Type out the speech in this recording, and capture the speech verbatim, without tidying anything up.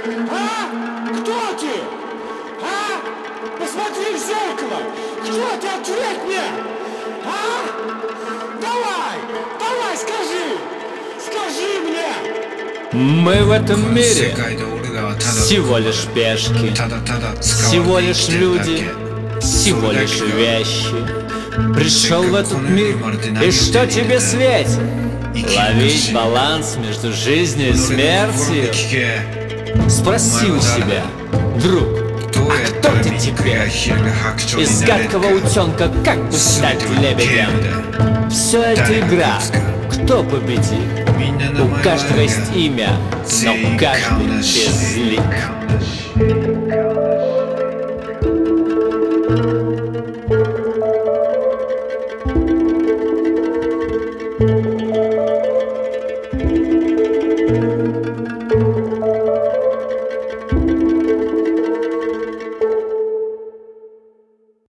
А? Кто ты? А? Посмотри в зеркало! Кто ты? Ответь мне! А? Давай! Давай, скажи! Скажи мне! Мы в этом мире всего лишь пешки, всего лишь люди, всего лишь вещи. Пришел в этот мир, и что тебе светит? Ловить баланс между жизнью и смертью? Спроси у себя, друг, а кто ты теперь? Из гадкого утенка как бы стать лебедем? Все это игра, кто победит? У каждого есть имя, но каждый безлик.